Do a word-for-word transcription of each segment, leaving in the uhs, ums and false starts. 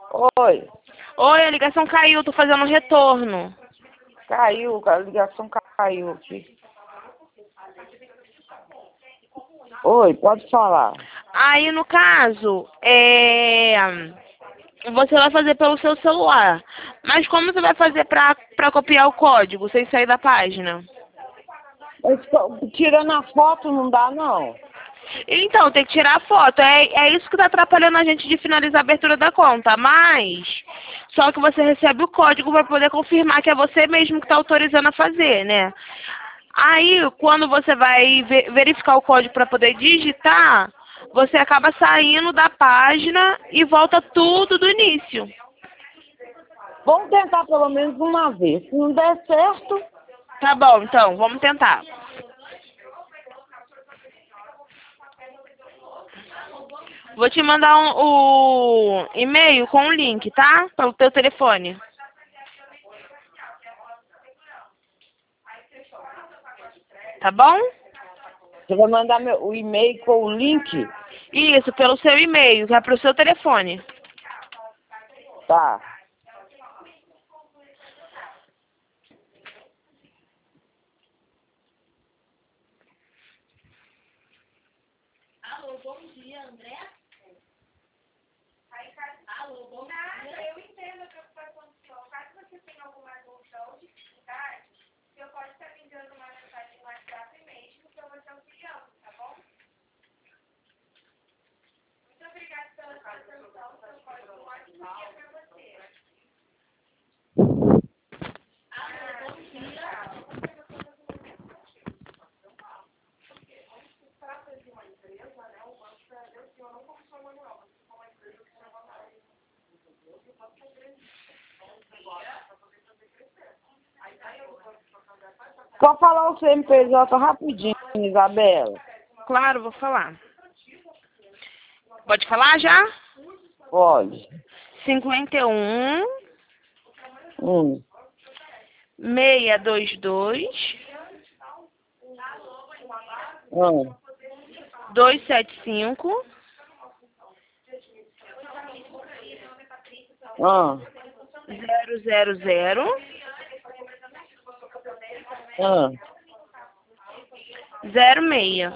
Oi, Oi, a ligação caiu, tô fazendo um retorno. caiu, a ligação caiu aqui. Oi, pode falar. Aí, no caso, é... você vai fazer pelo seu celular. Mas como você vai fazer pra, pra copiar o código sem sair da página? Mas, pô, tirando a foto não dá, não. Então, tem que tirar a foto. É, é isso que tá atrapalhando a gente de finalizar a abertura da conta. Mas, só que você recebe o código para poder confirmar que é você mesmo que tá autorizando a fazer, né? Aí, quando você vai ve- verificar o código para poder digitar, você acaba saindo da página e volta tudo do início. Vamos tentar pelo menos uma vez. Se não der certo, Tá bom, então, vamos tentar. Vou te mandar um, o e-mail com o link, tá? Pelo teu telefone. Tá bom? você vai mandar meu, o e-mail com o link. Isso, pelo seu e-mail, que é pro seu telefone. Tá. Alô, bom dia, André? Alô, bom dia. Eu entendo a preocupação do senhor. Caso você tenha alguma dúvida ou dificuldade, o senhor pode estar me enviando uma mensagem no WhatsApp mesmo que eu vou te auxiliando, tá bom? Muito obrigada pela sua atenção. O seu código um ótimo dia para você. Alô, bom dia. Só falar o C N P J rapidinho, Isabela. Claro, vou falar. Pode falar já? Pode. cinquenta e um, Hum. seiscentos e vinte e dois, Hum. duzentos e setenta e cinco, Hum. zero zero zero, Hum. zero seis.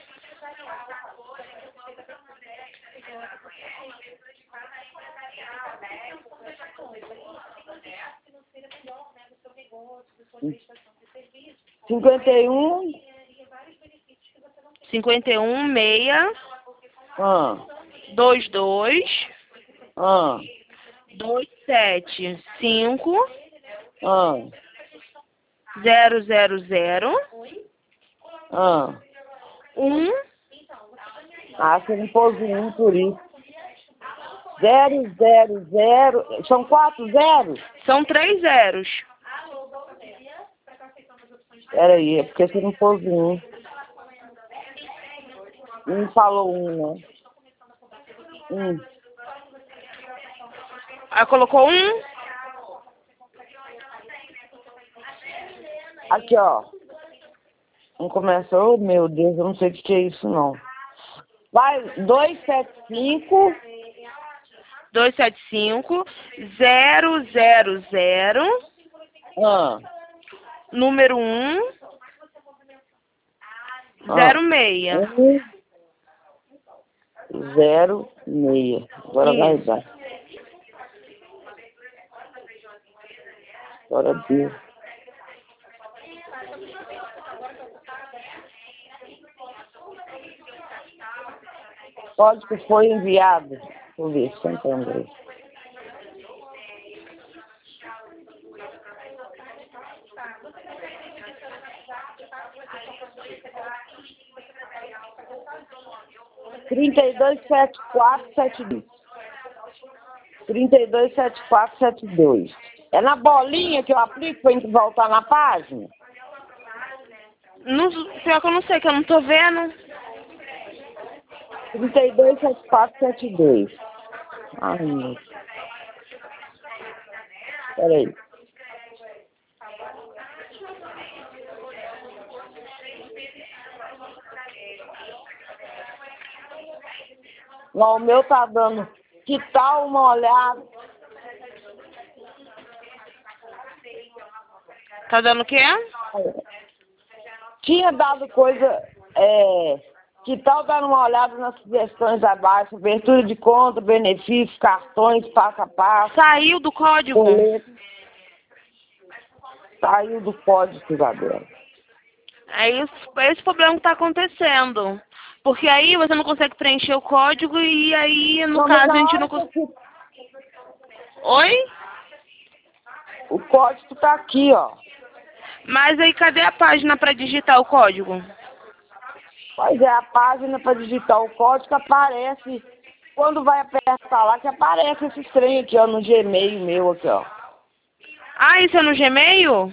cinquenta e um. cinquenta e um, seis, Hum. dois dois, Hum. dois sete cinco, Hum. zero zero zero, Hum. um. Ah, você não pôs um por isso. Zero, zero, zero. São quatro zeros? São três zeros. Peraí, é porque você não pôs um. Um falou um, né? Um. Aí colocou um. Aqui, ó. Um começa, oh meu Deus, eu não sei o que que é isso não. Vai, dois sete cinco. dois sete cinco, zero zero zero, Ah, número um, ah. zero seis. Um, zero, meia. Agora vai Isso. dar. Agora deu. Código foi enviado. Deixa eu ver, Santo André. trinta e dois, setenta e quatro, setenta e dois. trinta e dois, setenta e quatro, setenta e dois. É na bolinha que eu aplico para gente voltar na página? Não, pior que eu não sei, que eu não tô vendo. trinta e dois, setenta e quatro, setenta e dois. Ai, meu Deus. Peraí. Não, o meu tá dando Que tal uma olhada? Tá dando o quê? Tinha dado coisa, é, que tal dar uma olhada nas sugestões abaixo, abertura de conta, benefícios, cartões, passo a passo, Saiu do código. boleto. Saiu do código, Isabela. É isso, é esse problema que tá acontecendo. Porque aí você não consegue preencher o código e aí, no Não, mas caso, a na gente hora não que consegue... eu- Oi? O código tá aqui, ó. Mas aí cadê a página para digitar o código? Pois é, a página para digitar o código aparece. Quando vai apertar lá, que aparece esse trem aqui, ó, no Gmail meu aqui, ó. Ah, isso é no Gmail?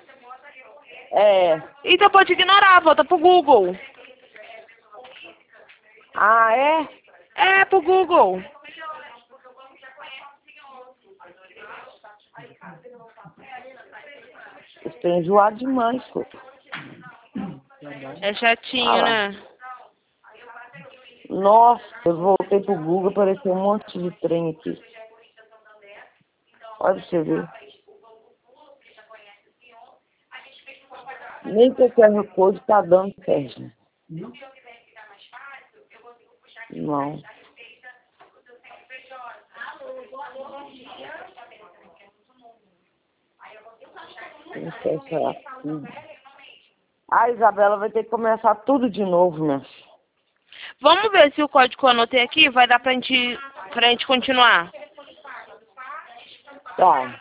É. Então pode ignorar, volta pro Google. Ah, é? É, pro Google. Eles têm enjoado demais, pô. É chatinho, Ah lá. né? Nossa, eu voltei pro Google, apareceu um monte de trem aqui. Olha pra você ver. Nem que o Q R Code tá dando certo. Não. Não sei se é assim. A Isabela vai ter que começar tudo de novo, minha filha. Vamos ver se o código que eu anotei aqui vai dar pra gente, pra gente continuar. Tá.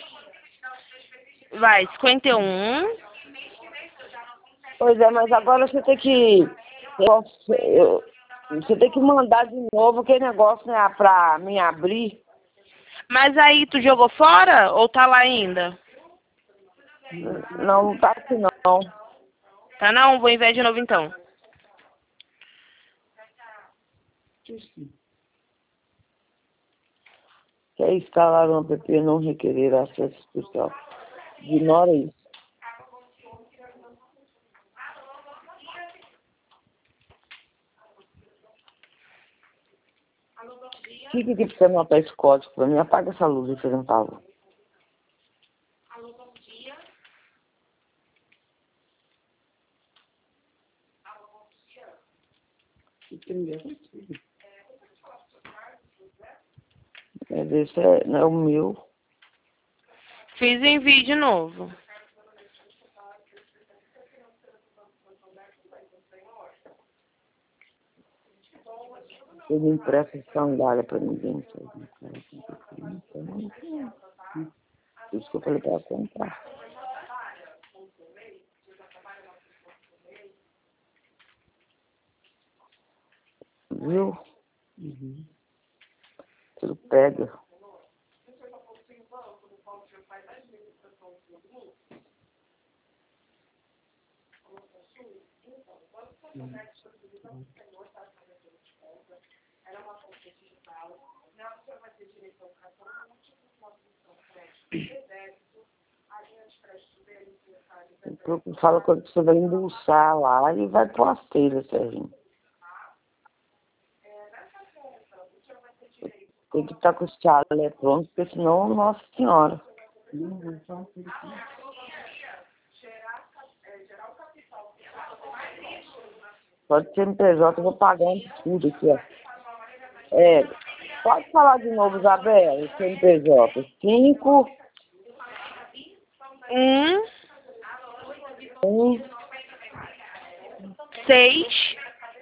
Vai, cinquenta e um. Pois é, mas agora você tem que... Eu, eu, você tem que mandar de novo aquele negócio, né, pra me abrir. Mas aí tu jogou fora ou tá lá ainda? Não, não tá aqui não. Tá não? Vou enviar de novo então. Quer instalar um app não requerer acesso especial. Ignora isso. Fica aqui pra você anotar esse código pra mim. Apaga essa luz aí, fazendo um favor. É, esse é, não é o meu. Fiz o envio de novo. Eu não empresto sandália pra ninguém. Por isso que eu falei pra ela comprar. Viu? Uhum. Tudo pega. Então, fala quando você vai embolsar lá e vai pôr as telhas, Serginho. Tem que estar com esse teatro eletrônico, porque senão, nossa senhora. Pode ser M P J, eu vou pagando tudo aqui, ó. É, pode falar de novo, Isabela, C N P J. Cinco, Um, um, seis,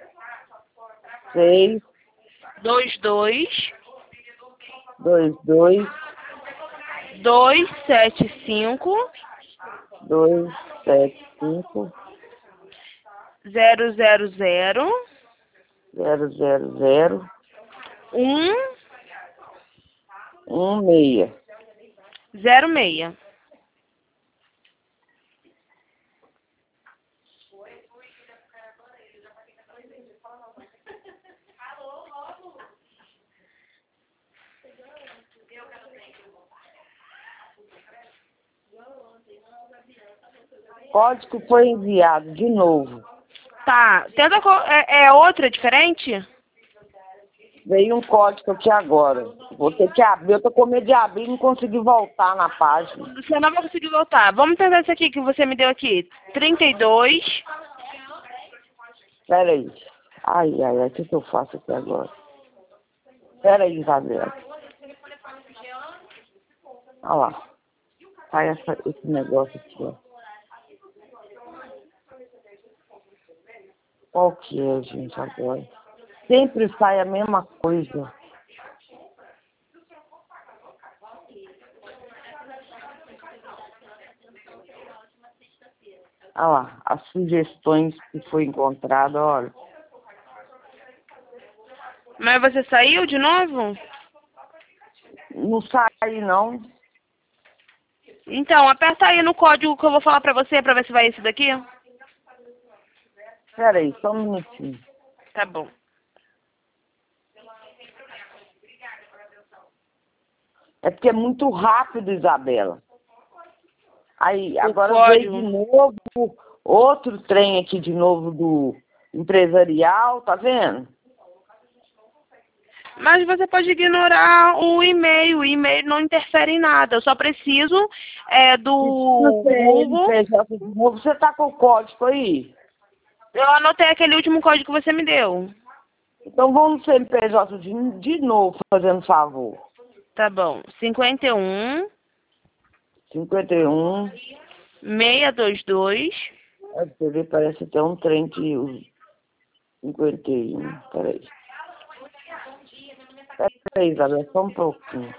seis, dois, dois, dois, dois, dois, sete, cinco, dois, sete, cinco, zero, zero, zero, zero, zero, zero, um, um, meia. zero, meia. Código foi enviado de novo. Tá, tenta co- é, é outra diferente? Veio um código aqui agora. Vou ter que abrir. Eu tô com medo de abrir e não consegui voltar na página. Você não vai conseguir voltar. Vamos tentar esse aqui que você me deu aqui. trinta e dois. Pera aí. Ai, ai, ai. O que, que eu faço aqui agora? Pera aí, Isabela. Olha lá. Sai essa, esse negócio aqui, ó. Qual que é, gente, agora? Sempre sai a mesma coisa. Olha lá, as sugestões que foi encontrada, olha. Mas você saiu de novo? Não sai, não. Então, aperta aí no código que eu vou falar pra você, pra ver se vai esse daqui. Pera aí, só um minutinho. Tá bom. É porque é muito rápido, Isabela. Aí, O agora código. veio de novo, outro trem aqui de novo do empresarial, tá vendo? Mas você pode ignorar o e-mail. O e-mail não interfere em nada. Eu só preciso é, do Google. De novo, você tá com o código aí? Eu anotei aquele último código que você me deu. Então vamos no C N P J de, de novo, fazendo favor. Tá bom. cinquenta e um, cinquenta e um. seiscentos e vinte e dois. A T V parece até um trem que o cinquenta e um. Peraí. Peraí, Isabela, só um pouquinho.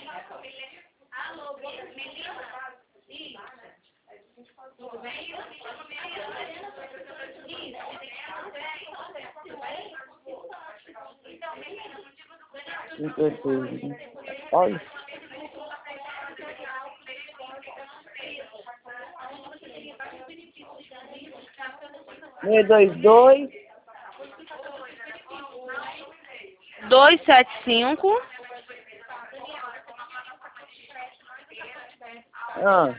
cinquenta e um. Olha. seiscentos e vinte e dois. duzentos e setenta e cinco. Ah.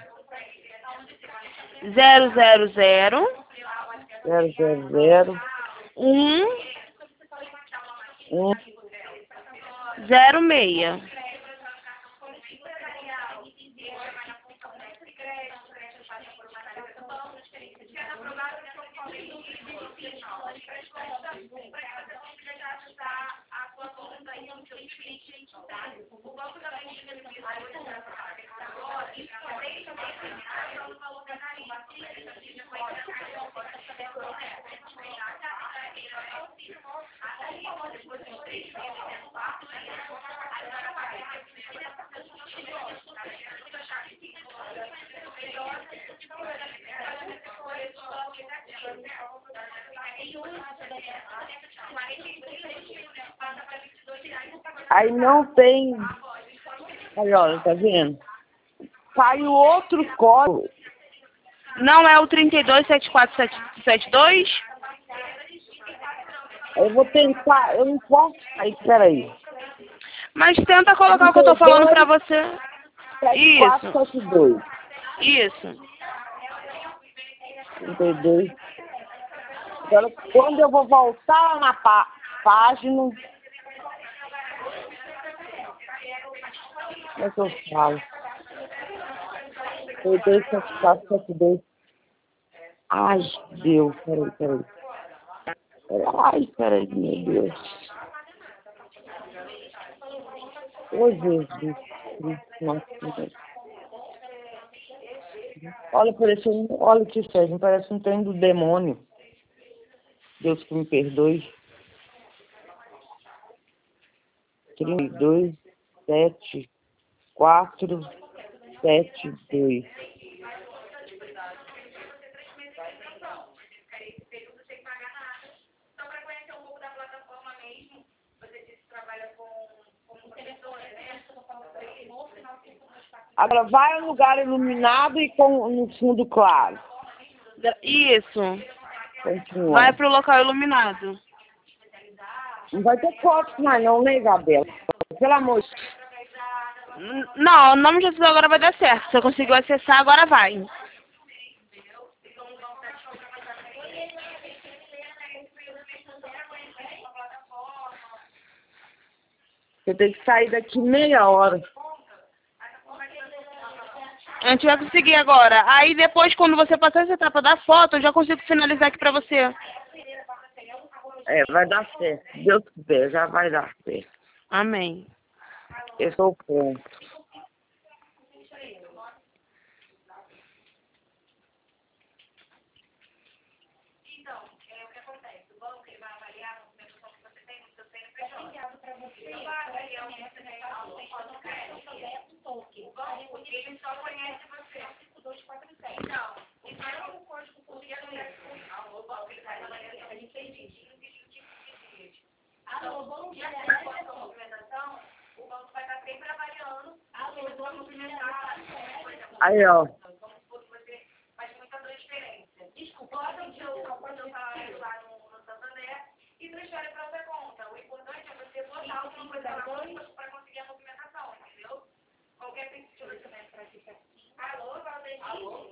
zero zero zero. zero zero zero. um. um. zero seis. Aí não tem. Aí, olha, tá vendo? Saiu outro código. Não é o trinta e dois, setenta e quatro, setenta e dois? Eu vou tentar, eu não posso. Aí, peraí. Mas tenta colocar o que eu tô falando pra você. sete quatro sete dois. Isso. trinta e dois. Agora, quando eu vou voltar na pá página. Como é que eu falo? trinta e dois, sete quatro sete dois. Ai, Deus, peraí, peraí. Ai, peraí, meu Deus. Ô, Jesus Cristo, nossa, Deus. Olha, parece um, olha o que fez, parece um trem do demônio. Deus que me perdoe. trinta e dois, sete, quatro, sete, dois. Agora vai ao lugar iluminado e com no fundo claro. Isso. Continua. Vai pro local iluminado. Não vai ter foto mais não, né, Isabela? Pelo amor de N- Não, o nome de Jesus agora vai dar certo. Se eu conseguiu acessar, agora vai. Você tem que sair daqui meia hora. A gente vai conseguir agora. Aí depois, quando você passar essa etapa da foto, eu já consigo finalizar aqui pra você. É, vai dar certo. Deus quiser, já vai dar certo. Amém. Eu sou pronto. Ele só conhece você. dois, quatro, seis. Não. Então, o código porque a o banco ele vai trabalhar em seis dias, vinte dias. Então, bom dia, a movimentação, o banco vai estar sempre avaliando a sua movimentar. Aí, ó. Você faz muita transferência. Desculpa, bota o seu salário lá no Santander e transfere para a sua conta. O importante é você botar o seu coisa para conseguir a movimentação, entendeu? Qualquer pessoa também para ficar aqui. Alô, Valdemir? Alô?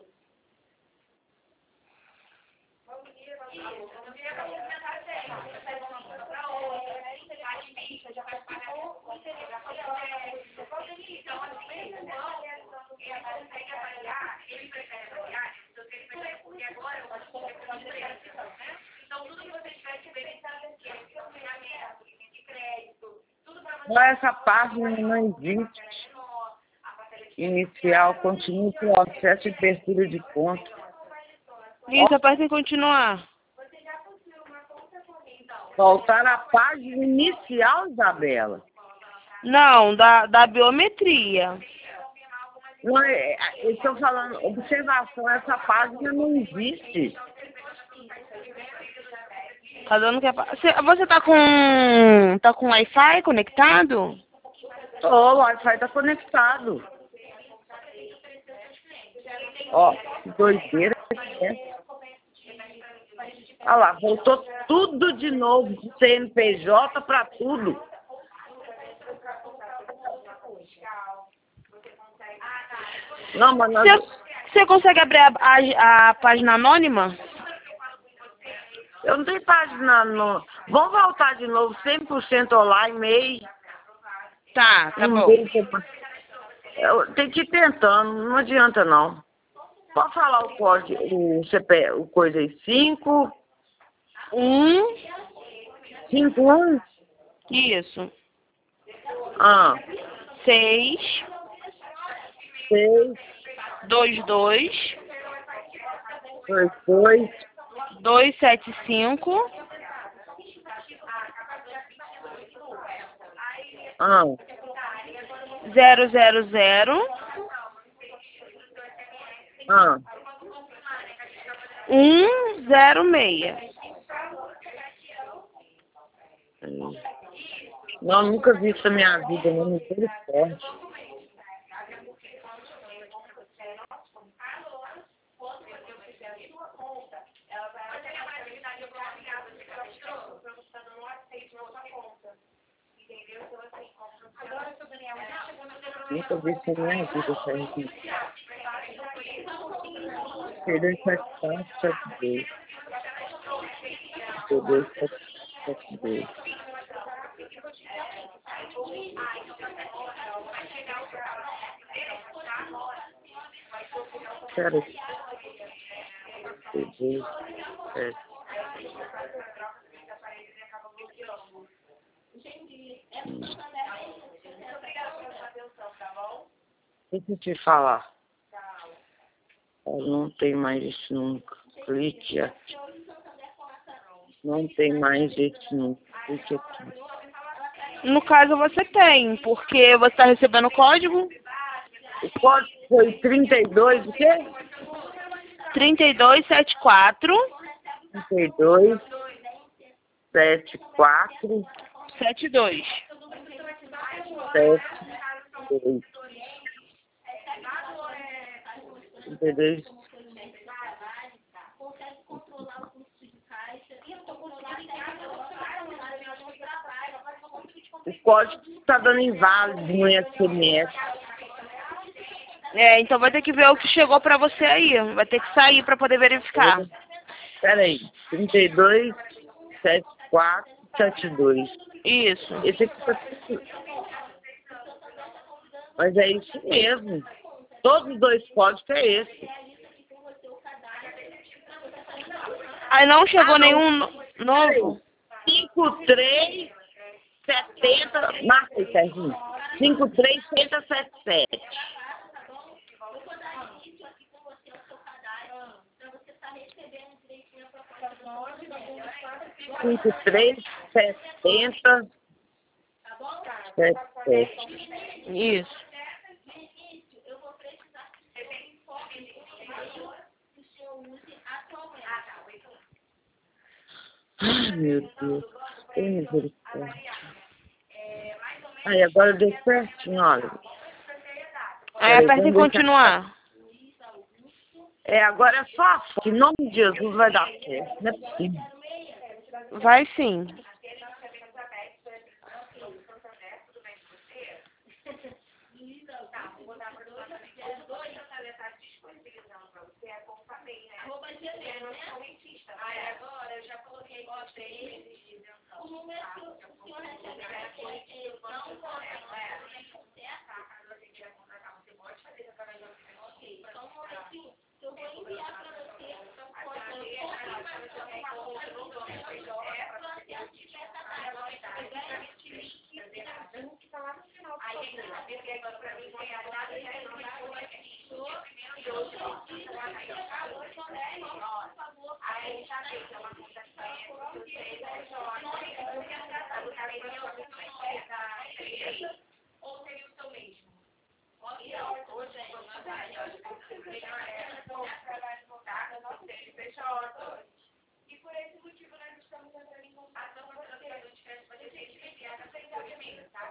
Bom dia, Valdemir. Bom dia, para movimentar sempre. Você sai de uma coisa para outra. A lista já faz pagamento. Valdemir, então, assim, o banco, ele consegue avaliar, ele prefere avaliar, então ele prefere, porque agora eu acho que é por diferença, né? Então, tudo que você tiver que verificar, que é o pagamento, linha de crédito, tudo para você. Mas essa página não existe. Inicial, continua o processo de abertura de conta. Isso, aperta em continuar. Voltar à página inicial, Isabela. Não, da, da biometria. Não, é, eu estou falando, observação, essa página não existe. Tá dando que é... pa- Você, você tá com... Tá com Wi-Fi conectado? Ó, o Wi-Fi está conectado. Ó, que doideira. Né? Olha lá, voltou tudo de novo, de C N P J para tudo. Não, mas nós... Você, você consegue abrir a, a, a página anônima? Eu não tenho página, não. Vamos voltar de novo, cem por cento online, MEI. Tá, tá Não bom. tem como. Eu tenho que ir tentando, não adianta não. Pode falar o código, o C P, o coisa aí, cinco, Um, cinco, um, isso. ah, Seis, seis, dois, dois, dois, dois, dois, sete, cinco, ah, zero, zero, zero, ah. um, zero, seis. Não, nunca vi isso na minha vida, não me forte. Nunca vi isso na minha vida, essa gente. Perdeu sete quatro, sete dois. Perdeu sete sete dois. Pera aí. Perdeu sete. Deixa eu te falar. Não tem mais isso nunca. Clique aqui. Não tem mais isso nunca. Clique aqui. No caso você tem, porque você está recebendo o código O código foi trinta e dois, o quê? trinta e dois setenta e quatro, trinta e dois, setenta e quatro, setenta e dois. setenta e dois. trinta e dois. O código está dando inválido no S M S. É, então vai ter que ver o que chegou pra você aí. Vai ter que sair pra poder verificar. Espera aí. trinta e dois, setenta e quatro, setenta e dois. Isso. Esse aqui tá... Mas é isso mesmo. Todos os dois códigos é esse. Aí não chegou Ah, não. nenhum no- novo? cinco três setenta, marca aí, Serginho. cinco três setenta sete sete. cinco três setenta sete sete. Isso. Ai, meu Deus. Tem misericórdia. Aí, agora deu certinho, olha. Aí aperta em continuar. É, agora é só que em nome de Jesus vai dar certo. Não é possível. Vai sim. Agora eu já coloquei o número funciona eu vou enviar para você ou seria o seu mesmo? E por esse motivo nós estamos entrando em contato com você. Você tem que enviar na frente, tá?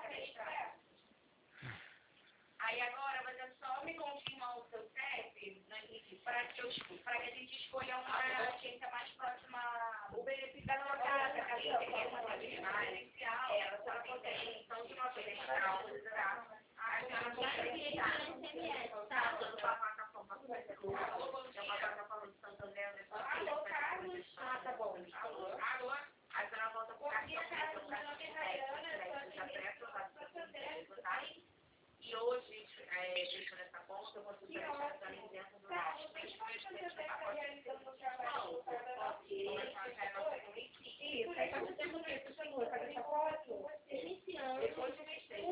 Aí agora você só me confirma o seu C E P para que, eu, para que a gente escolha uma agência mais próxima. O benefício da sua casa, a gente tem uma residencial, ela só consegue então de uma vez para usar. A senhora consegue tá? Pela plataforma do Alô, Carlos. Ah, tá bom. Alô, alô. A senhora volta por aqui. E hoje, é, deixando essa conta, eu vou subir essa licença do nosso. Isso, aí tá fazendo o que, por favor? Para deixar foto? Iniciando. Depois de mês três.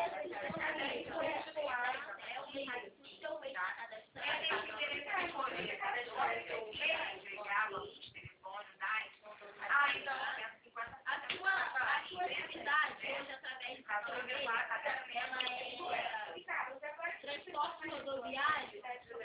Ah, então, a sua, a sua atividade hoje, através do ela é transporte rodoviário.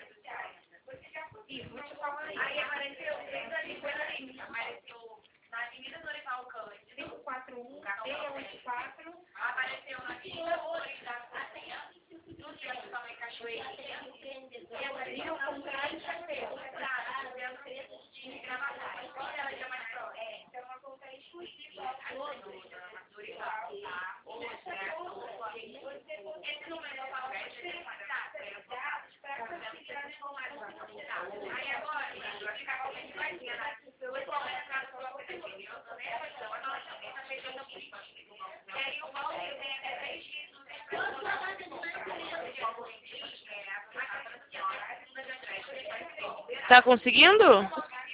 Isso, vou te falar aí. Aí apareceu, apareceu na Avenida Dorival Cândido, cinco quatro um, seis quatro, apareceu na Avenida Flores da Cunha, no centro também Cachoeirinha, e apareceu na Praia de Cachoeira, tá, dentro de Gravataí. Qual ela é mais próxima? É, então uma conta exclusiva a Dorival, tá? Ou esse número eu falo pra você, tá? Para conseguir as informações, tá? Aí agora, vai ficar como a gente vai ver, né? Eu vou entrar no seu aplicativo, né? Então, a nossa também tá fechando aqui. E aí o valor é três dias, não tem problema. Tá conseguindo?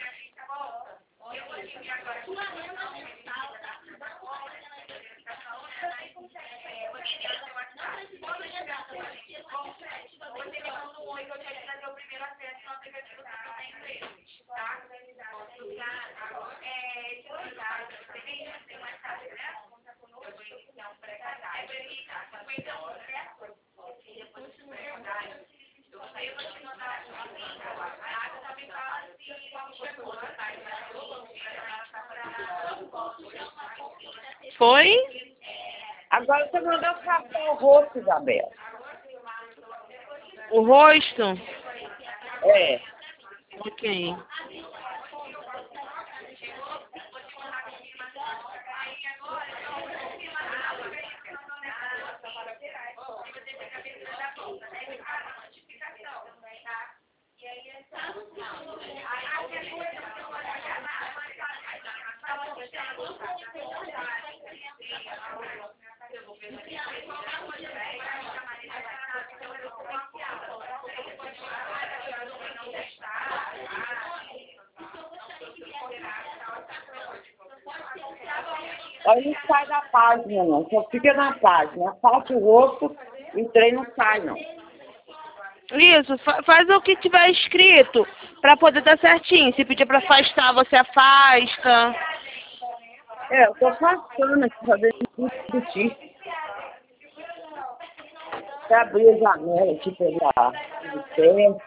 Foi? Agora você mandou capar o rosto, Isabela. O rosto? É. Ok. Aí não sai da página, não. Só fica na página. Faça o rosto e o trem não sai, não. Isso, fa faz o que tiver escrito, pra poder dar certinho. Se pedir pra afastar, você afasta. É, eu tô afastando aqui, fazendo tudo discutir. Até abrir a janela aqui pela pé.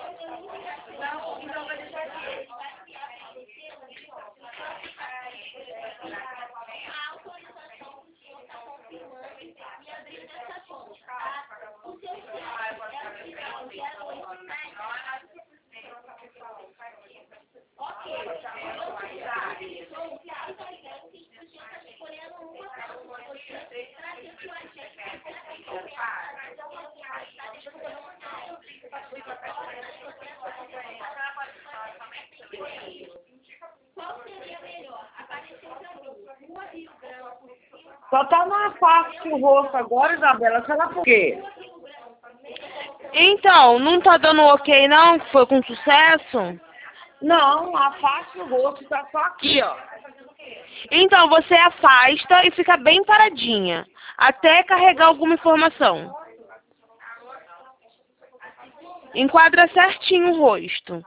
Só tá na parte do rosto agora, Isabela. Será por quê? Então, não tá dando ok não? Que foi com sucesso? Não, a face do rosto tá só aqui, ó. Então, você afasta e fica bem paradinha, até carregar alguma informação. Enquadra certinho o rosto.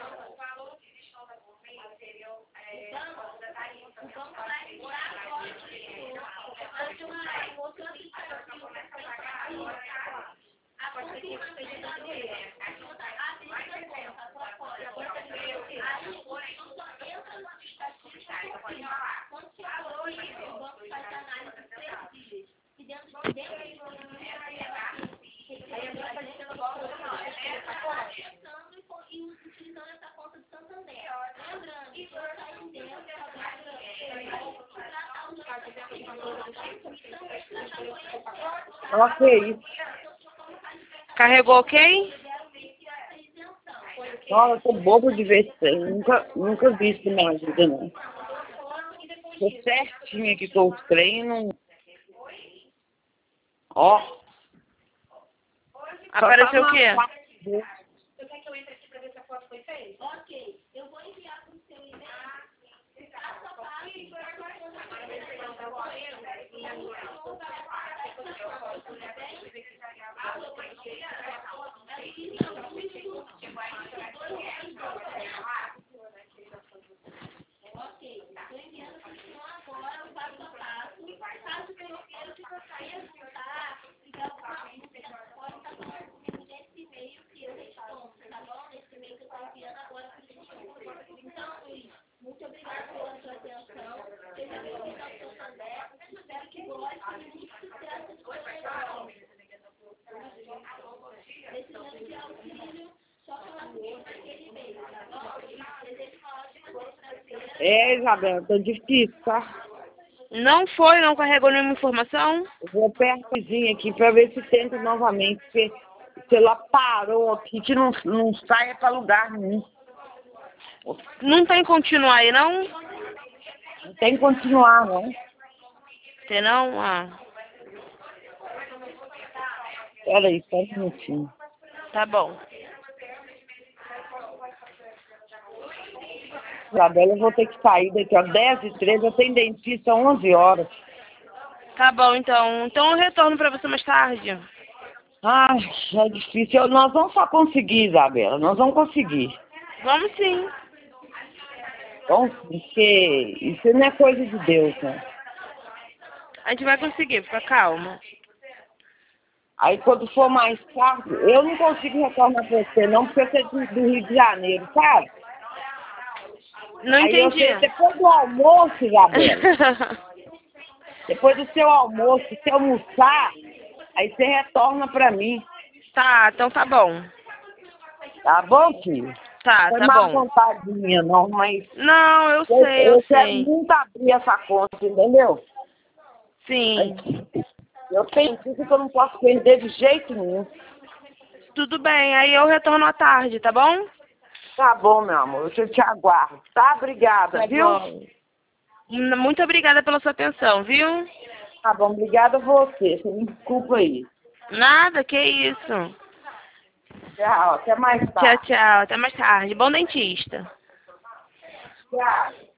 Ok. Carregou ok? Nossa, eu tô bobo de ver isso aí. Nunca, nunca vi isso na minha vida, não. Tô certinho aqui com os treinos. Ó. Apareceu o quê? Você quer que eu entre aqui pra ver se a foto foi feita? Ok. Eu vou enviar pro seu e-mail. É, Isabela, tá difícil, tá? Não foi, não carregou nenhuma informação? Eu vou pertozinho aqui pra ver se tenta novamente, porque o celular parou aqui, que não, não sai pra lugar nenhum. Não tem continuar aí, não? Não tem que continuar, não. Tem não? Ah, Pera aí, só um minutinho. tá bom. Isabela, eu vou ter que sair daqui, ó, dez e treze, eu tenho dentista onze horas. Tá bom, então. Então eu retorno pra você mais tarde. Ai, é difícil. Eu- nós vamos só conseguir, Isabela, nós vamos conseguir. Vamos sim. Bom, porque isso não é coisa de Deus, né? A gente vai conseguir, fica calma. Aí quando for mais tarde, eu não consigo retornar pra você não, porque você é do do Rio de Janeiro, sabe? Não Aí eu entendi. sei, depois do almoço, Isabela, depois do seu almoço, se eu almoçar, aí você retorna pra mim. Tá, então tá bom. Tá bom, filho? Tá, Foi tá má bom. vontade minha, não, mas Não, eu eu, sei, eu eu quero sei. muito abrir essa conta, entendeu? Sim. Eu tenho tudo que eu não posso perder de jeito nenhum. Tudo bem, aí eu retorno à tarde, tá bom? Tá bom, meu amor, eu te aguardo. Tá? Obrigada, Tá viu? bom. Muito obrigada pela sua atenção, viu? Tá bom, obrigada a você. Você me desculpa aí. Nada, que isso. Tchau, até mais Tchau, tarde. tchau. Até mais tarde. Bom dentista. Tchau.